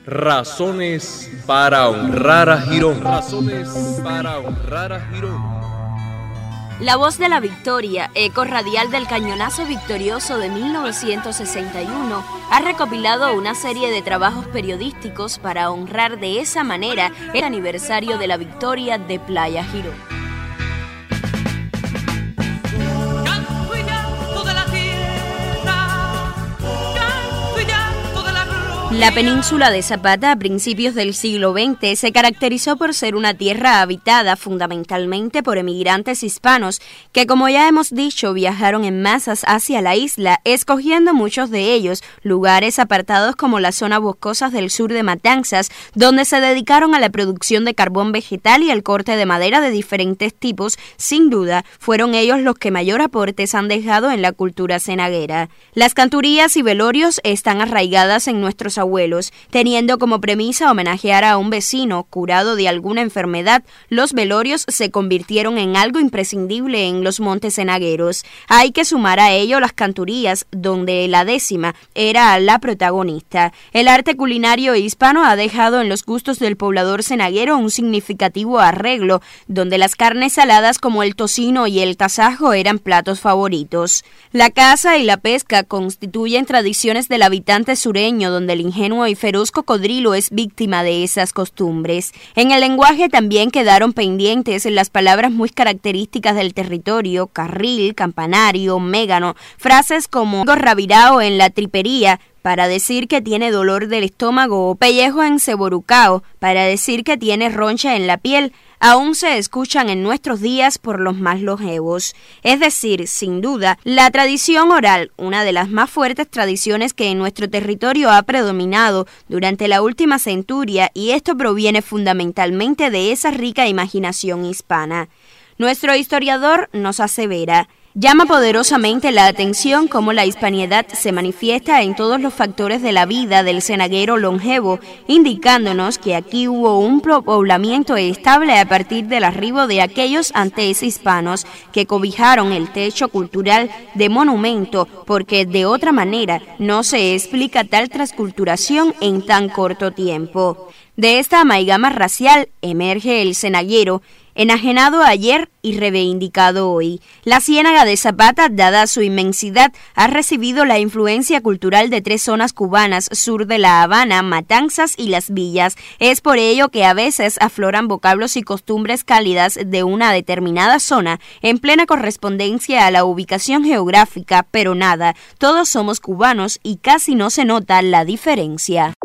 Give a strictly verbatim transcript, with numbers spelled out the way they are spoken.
Razones para honrar a Girón. Razones para honrar a Girón. La Voz de la Victoria, eco radial del cañonazo victorioso de mil novecientos sesenta y uno, ha recopilado una serie de trabajos periodísticos para honrar de esa manera el aniversario de la victoria de Playa Girón. La península de Zapata a principios del siglo veinte se caracterizó por ser una tierra habitada fundamentalmente por emigrantes hispanos que, como ya hemos dicho, viajaron en masas hacia la isla, escogiendo muchos de ellos lugares apartados como las zonas boscosas del sur de Matanzas, donde se dedicaron a la producción de carbón vegetal y el corte de madera de diferentes tipos. Sin duda, fueron ellos los que mayor aportes han dejado en la cultura cenaguera. Las canturías y velorios están arraigadas en nuestros abuelos, teniendo como premisa homenajear a un vecino curado de alguna enfermedad. Los velorios se convirtieron en algo imprescindible en los montes cenagueros. Hay que sumar a ello las canturías, donde la décima era la protagonista. El arte culinario hispano ha dejado en los gustos del poblador cenaguero un significativo arreglo, donde las carnes saladas como el tocino y el tasajo eran platos favoritos. La caza y la pesca constituyen tradiciones del habitante sureño, donde el ingenuo y feroz cocodrilo es víctima de esas costumbres. En el lenguaje también quedaron pendientes las palabras muy características del territorio: carril, campanario, mégano, frases como ravirao en la tripería, para decir que tiene dolor del estómago, o pellejo enceborucao, para decir que tiene roncha en la piel, aún se escuchan en nuestros días por los más longevos. Es decir, sin duda, la tradición oral, una de las más fuertes tradiciones que en nuestro territorio ha predominado durante la última centuria, y esto proviene fundamentalmente de esa rica imaginación hispana. Nuestro historiador nos asevera: llama poderosamente la atención cómo la hispanidad se manifiesta en todos los factores de la vida del cenaguero longevo, indicándonos que aquí hubo un poblamiento estable a partir del arribo de aquellos antes hispanos que cobijaron el techo cultural de monumento, porque de otra manera no se explica tal transculturación en tan corto tiempo. De esta amalgama racial emerge el cenaguero, enajenado ayer y reivindicado hoy. La Ciénaga de Zapata, dada su inmensidad, ha recibido la influencia cultural de tres zonas cubanas: sur de La Habana, Matanzas y Las Villas. Es por ello que a veces afloran vocablos y costumbres cálidas de una determinada zona, en plena correspondencia a la ubicación geográfica, pero nada, todos somos cubanos y casi no se nota la diferencia.